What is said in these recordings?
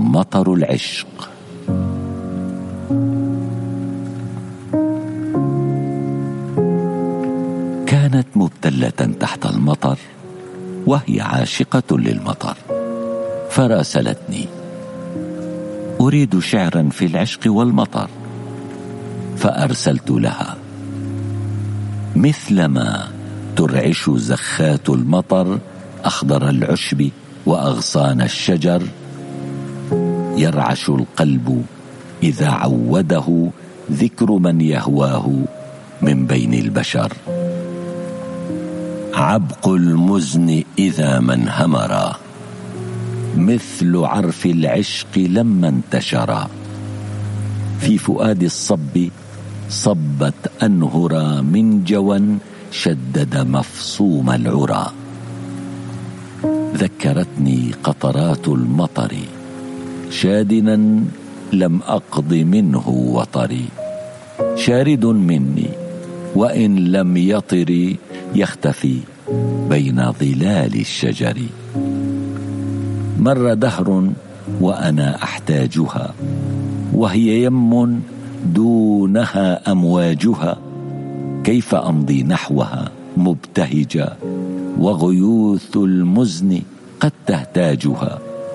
مطر العشق. كانت مبتلة تحت المطر وهي عاشقة للمطر، فراسلتني: أريد شعرا في العشق والمطر. فأرسلت لها: مثلما ترعش زخات المطر أخضر العشب وأغصان الشجر، يرعش القلب إذا عوده ذكر من يهواه من بين البشر. عبق المزن إذا ما انهمر، مثل عرف العشق لما انتشر. في فؤاد الصب صبت أنهرا من جوى شدد مفصوم العرى. ذكرتني قطرات المطر شادنا لم أقض منه وطري، شارد مني وإن لم يطر يختفي بين ظلال الشجر. مر دهر وأنا أحتاجها، وهي يم دونها أمواجها. كيف أمضي نحوها مبتهجا وغيوث المزن قد تهتاجها.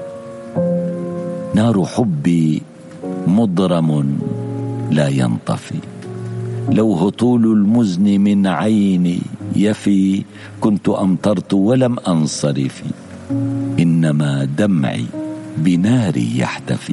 نار حبي مضرم لا ينطفي، لو هطول المزن من عيني يفي كنت أمطرت ولم أنصرف. إنما دمعي بناري يحتفي،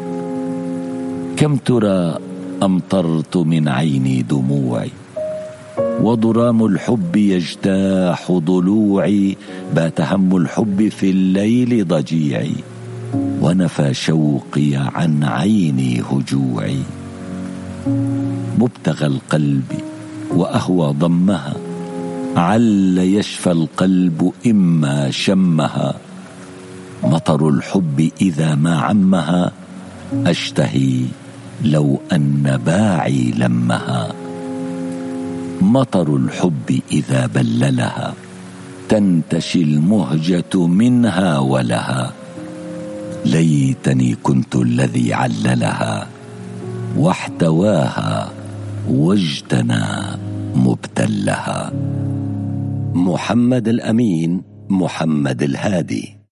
كم ترى أمطرت من عيني دموعي، وضرام الحب يجتاح ضلوعي. بات هم الحب في الليل ضجيعي، ونفى شوقي عن عيني هجوعي. مبتغى القلب وأهوى ضمها، عل يشفى القلب إما شمها. مطر الحب إذا ما عمها، أشتهي لو أن باعي لمها. مطر الحب إذا بللها، تنتشي المهجة منها ولها. ليتني كنت الذي عللها، واحتواها واجتنى مبتلها. محمد الأمين محمد الهادي.